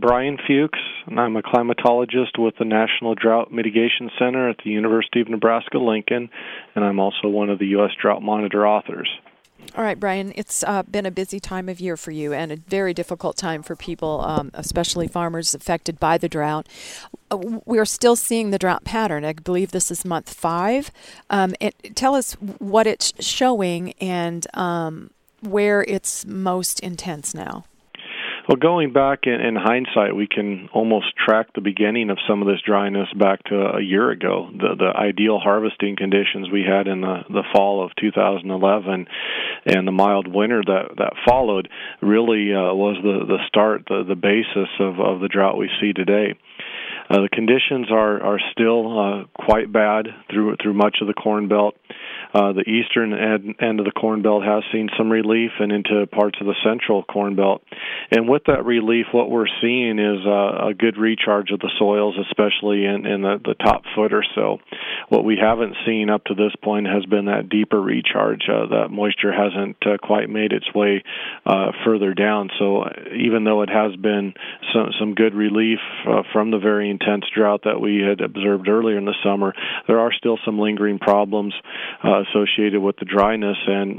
Brian Fuchs, and I'm a climatologist with the National Drought Mitigation Center at the University of Nebraska-Lincoln, and I'm also one of the U.S. Drought Monitor authors. All right, Brian, it's been a busy time of year for you and a very difficult time for people, especially farmers affected by the drought. We are still seeing the drought pattern. I believe this is month 5. Tell us what it's showing and where it's most intense now. Well, going back in hindsight, we can almost track the beginning of some of this dryness back to a year ago. The ideal harvesting conditions we had in the fall of 2011 and the mild winter that followed really was the start, the basis of the drought we see today. The conditions are still quite bad through much of the Corn Belt. The eastern end of the Corn Belt has seen some relief and into parts of the central Corn Belt. And with that relief, what we're seeing is a good recharge of the soils, especially in the top foot or so. What we haven't seen up to this point has been that deeper recharge. That moisture hasn't quite made its way further down. So even though it has been some good relief from the very intense drought that we had observed earlier in the summer, there are still some lingering problems associated with the dryness, and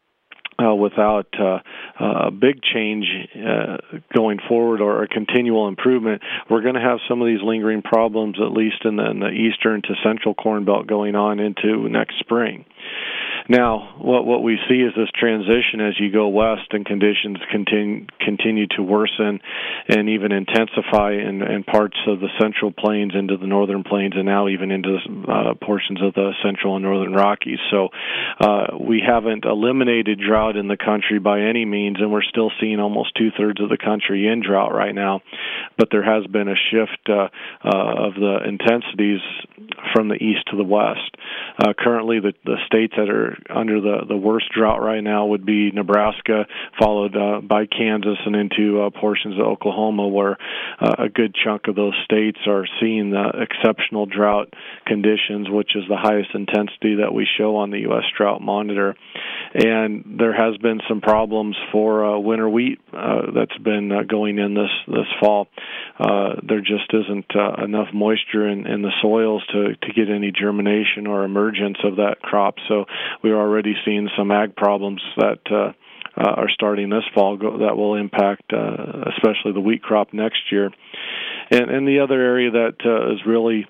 without a big change going forward or a continual improvement, we're going to have some of these lingering problems, at least in the eastern to central Corn Belt, going on into next spring. Now, what we see is this transition as you go west and conditions continue to worsen and even intensify in parts of the central plains into the northern plains and now even into portions of the central and northern Rockies. So we haven't eliminated drought in the country by any means, and we're still seeing almost 2/3 of the country in drought right now. But there has been a shift of the intensities from the east to the west. Currently, the states that are under the worst drought right now would be Nebraska, followed by Kansas and into portions of Oklahoma, where a good chunk of those states are seeing the exceptional drought conditions, which is the highest intensity that we show on the U.S. Drought Monitor. And there has been some problems for winter wheat that's been going in this fall. There just isn't enough moisture in the soils to get any germination or emergence of that crop. So we're already seeing some ag problems that are starting this fall that will impact especially the wheat crop next year. And the other area that is really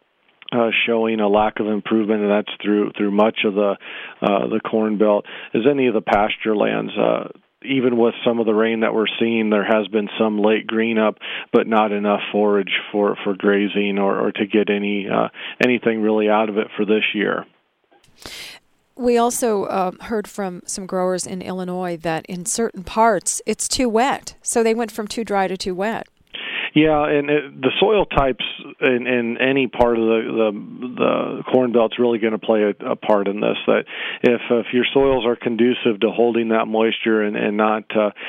showing a lack of improvement, and that's through much of the Corn Belt, is any of the pasture lands. Even with some of the rain that we're seeing, there has been some late green up, but not enough forage for grazing or to get anything really out of it for this year. We also heard from some growers in Illinois that in certain parts it's too wet, so they went from too dry to too wet. Yeah, and the soil types in any part of the Corn Belt's really going to play a part in this. That if your soils are conducive to holding that moisture and not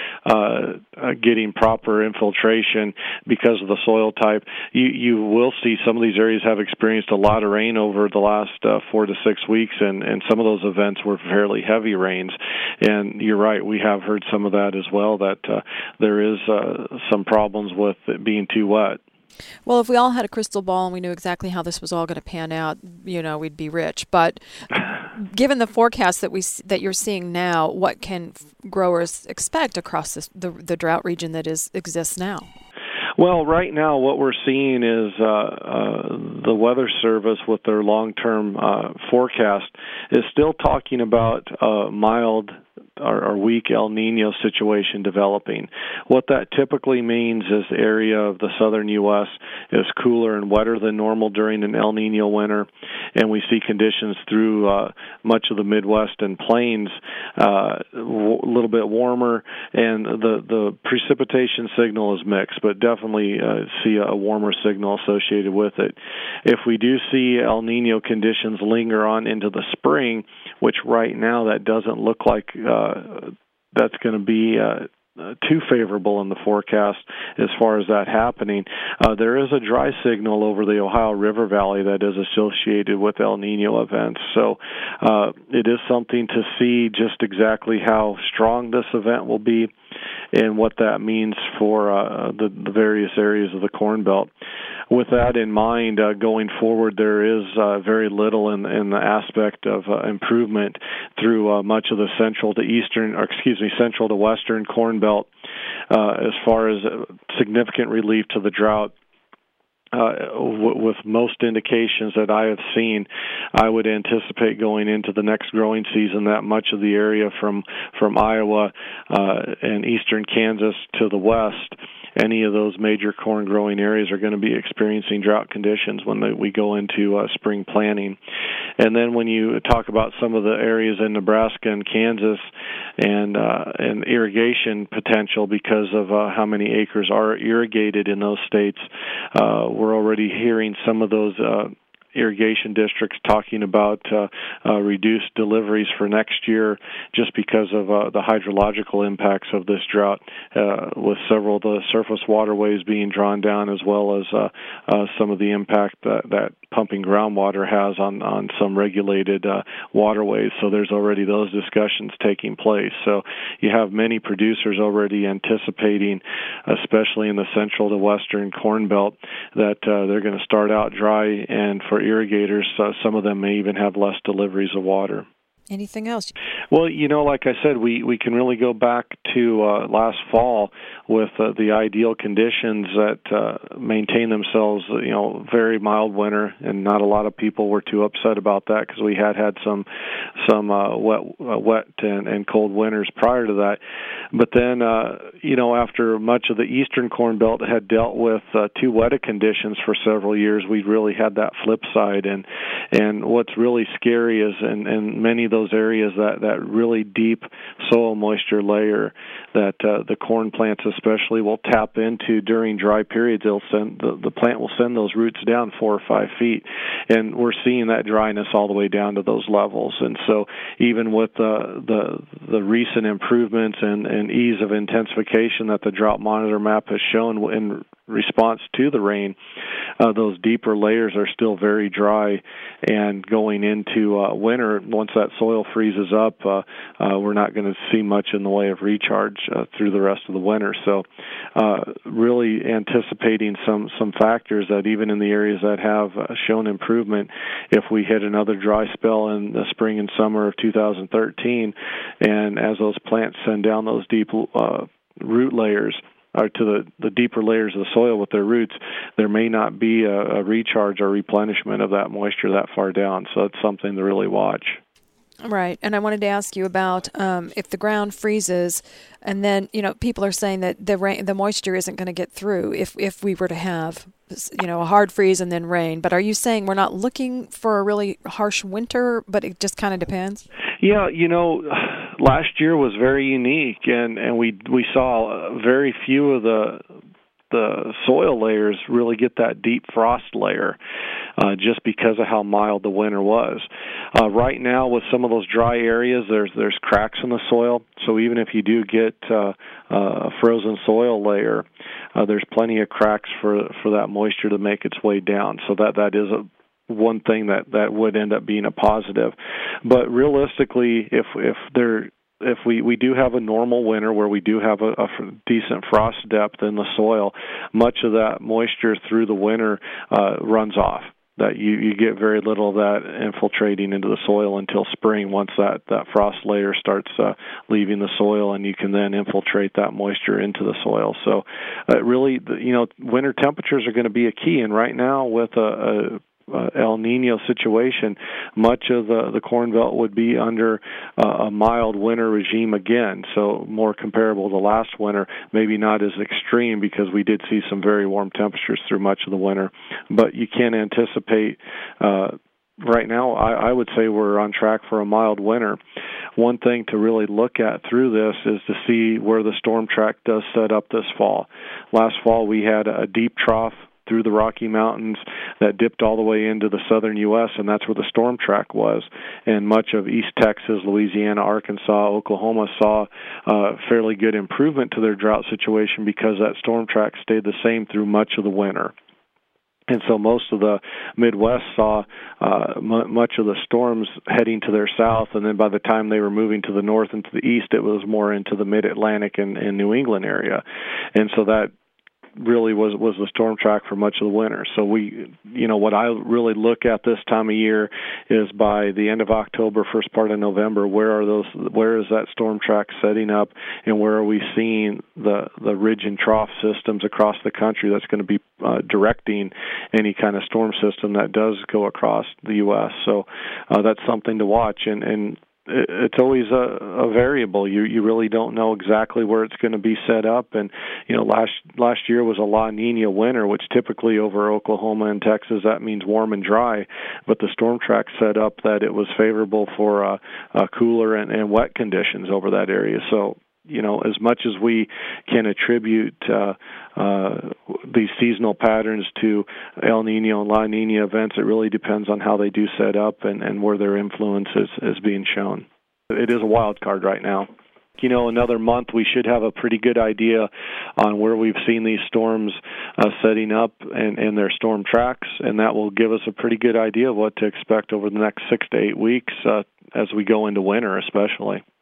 getting proper infiltration because of the soil type, you will see some of these areas have experienced a lot of rain over the last 4 to 6 weeks, and some of those events were fairly heavy rains. And you're right, we have heard some of that as well, that there is some problems with it being too wet. Well, if we all had a crystal ball and we knew exactly how this was all going to pan out, we'd be rich. But given the forecast that you're seeing now, what can growers expect across the drought region that exists now? Well, right now what we're seeing is the Weather Service with their long-term forecast is still talking about mild or weak El Nino situation developing. What that typically means is the area of the southern U.S. is cooler and wetter than normal during an El Nino winter, and we see conditions through much of the Midwest and plains a little bit warmer, and the precipitation signal is mixed, but definitely see a warmer signal associated with it. If we do see El Nino conditions linger on into the spring, which right now that doesn't look like that's going to be too favorable in the forecast as far as that happening. There is a dry signal over the Ohio River Valley that is associated with El Nino events. So it is something to see just exactly how strong this event will be and what that means for the various areas of the Corn Belt. With that in mind, going forward, there is very little in the aspect of improvement through much of the central to western Corn Belt as far as significant relief to the drought. With most indications that I have seen, I would anticipate going into the next growing season that much of the area from Iowa and eastern Kansas to the west, any of those major corn growing areas are going to be experiencing drought conditions when we go into spring planting. And then when you talk about some of the areas in Nebraska and Kansas and irrigation potential because of how many acres are irrigated in those states, we're already hearing some of those irrigation districts talking about reduced deliveries for next year just because of the hydrological impacts of this drought, with several of the surface waterways being drawn down, as well as some of the impact that pumping groundwater has on some regulated waterways. So there's already those discussions taking place. So you have many producers already anticipating, especially in the central to western Corn Belt, that they're going to start out dry, and for irrigators, some of them may even have less deliveries of water. Anything else? Well, like I said, we can really go back to last fall with the ideal conditions that maintain themselves, very mild winter, and not a lot of people were too upset about that because we had some wet and cold winters prior to that. But then, after much of the eastern Corn Belt had dealt with too wet conditions for several years, we really had that flip side. And what's really scary is in many of those areas that really deep soil moisture layer that the corn plants especially will tap into during dry periods. The plant will send those roots down 4 or 5 feet, and we're seeing that dryness all the way down to those levels. And so even with the recent improvements and ease of intensification that the drought monitor map has shown in response to the rain, those deeper layers are still very dry, and going into winter, once that soil freezes up, we're not going to see much in the way of recharge through the rest of the winter. So really anticipating some factors that even in the areas that have shown improvement, if we hit another dry spell in the spring and summer of 2013, and as those plants send down those deep root layers, or to the deeper layers of the soil with their roots, there may not be a recharge or replenishment of that moisture that far down. So it's something to really watch. Right. And I wanted to ask you about if the ground freezes, and then, people are saying that the moisture isn't going to get through if we were to have, a hard freeze and then rain. But are you saying we're not looking for a really harsh winter, but it just kind of depends? Yeah, last year was very unique, and we saw very few of the soil layers really get that deep frost layer just because of how mild the winter was. Right now, with some of those dry areas, there's cracks in the soil, so even if you do get a frozen soil layer, there's plenty of cracks for that moisture to make its way down. So that is one thing that would end up being a positive. But realistically, if we do have a normal winter where we do have a decent frost depth in the soil, much of that moisture through the winter runs off. That you get very little of that infiltrating into the soil until spring, once that frost layer starts leaving the soil, and you can then infiltrate that moisture into the soil. So really, winter temperatures are going to be a key. And right now, with a El Nino situation, much of the Corn Belt would be under a mild winter regime again, so more comparable to last winter, maybe not as extreme because we did see some very warm temperatures through much of the winter, but you can anticipate right now, I would say we're on track for a mild winter. One thing to really look at through this is to see where the storm track does set up this fall. Last fall, we had a deep trough through the Rocky Mountains that dipped all the way into the southern U.S., and that's where the storm track was. And much of East Texas, Louisiana, Arkansas, Oklahoma saw fairly good improvement to their drought situation because that storm track stayed the same through much of the winter. And so most of the Midwest saw much of the storms heading to their south, and then by the time they were moving to the north and to the east, it was more into the Mid-Atlantic and New England area. And so that really was the storm track for much of the winter. So what I really look at this time of year is by the end of October, first part of November, where is that storm track setting up, and where are we seeing the ridge and trough systems across the country that's going to be directing any kind of storm system that does go across the U.S. So that's something to watch, and it's always a variable. You really don't know exactly where it's going to be set up. And last year was a La Nina winter, which typically over Oklahoma and Texas that means warm and dry. But the storm track set up that it was favorable for cooler and wet conditions over that area. So as much as we can attribute these seasonal patterns to El Nino and La Nina events, it really depends on how they do set up and where their influence is being shown. It is a wild card right now. Another month we should have a pretty good idea on where we've seen these storms setting up and their storm tracks, and that will give us a pretty good idea of what to expect over the next 6 to 8 weeks as we go into winter especially.